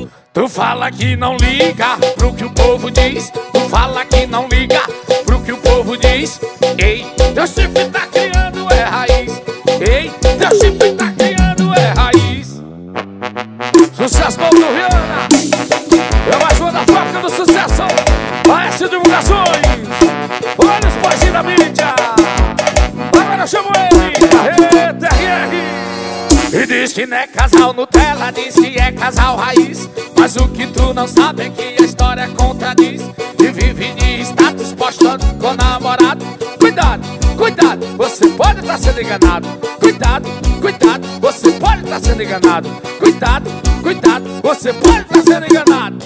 Tu fala que não liga pro que o povo diz. Tu fala que não liga pro que o povo diz. Ei, teu chifre tá criando é raiz. Ei, teu chifre tá criando é raiz. Sucesso novo do Rihanna. É mais uma da fábrica do sucesso. AS Divulgações. Olha os pais da mídia. Agora eu chamo ele, Carreta RR. E diz que não é casal Nutella, diz que é casal raiz. Mas o que tu não sabe é que a história contradiz. E vive de status postando com namorado. Cuidado, cuidado, você pode estar sendo enganado. Cuidado, cuidado, você pode estar sendo enganado. Cuidado, cuidado, você pode estar sendo enganado.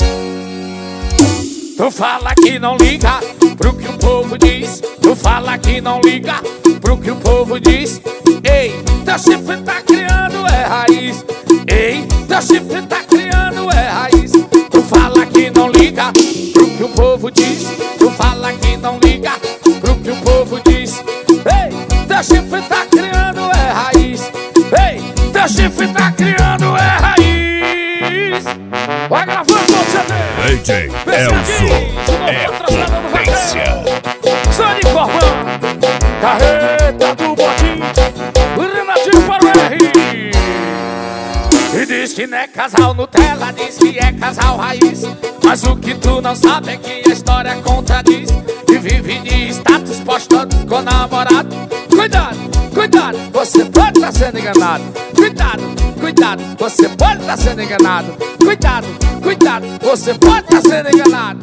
Tu fala que não liga pro que o povo diz. Tu fala que não liga pro que o povo diz. Ei, teu chifre tá criando é raiz. Ei, teu chifre tá criando é raiz. Tu fala que não liga pro que o povo diz. Tu fala que não liga pro que o povo diz. Ei, teu chifre tá criando é raiz. Ei, teu chifre tá criando é raiz. Vai gravando o CD. DJ Elson é potência. Sani Corban, Carreta do Botim, Renatinho para o R. E diz que não é casal Nutella, diz que é casal raiz. Mas o que tu não sabe é que a história contradiz. E vive de status postando com namorado. Cuidado, cuidado, você pode estar sendo enganado. Cuidado, cuidado, você pode estar sendo enganado. Cuidado, cuidado, você pode estar sendo enganado.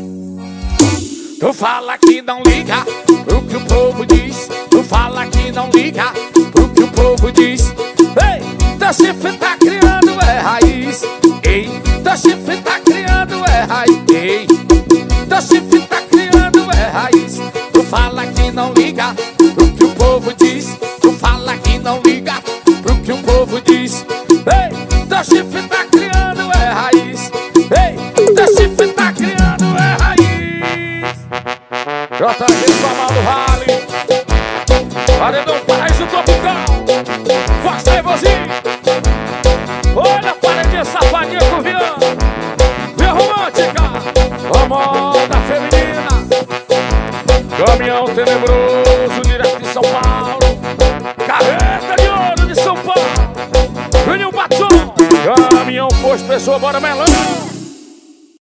Tu fala que não liga pro que o povo diz. Tu fala que não liga pro que o povo diz. Ei, teu chifre tá criando é raiz. Ei, teu chifre tá criando é raiz. Ei, teu chifre tá criando é raiz. Tu fala que não liga pro que o povo diz. Tu fala que não liga pro que o povo diz. Ei, teu chifre tá criando é raiz. Ei, teu chifre tá criando é raiz. JG Famado Vale, Paredão Paraíso Tropical. Força aí, vozinho. Olha a paredinha safadinha com o Rian. Vem romântica, a moda feminina. Caminhão tenebroso, direto de São Paulo. Carreta de ouro de São Paulo. Juninho Batson. Caminhão posto, pessoa, bora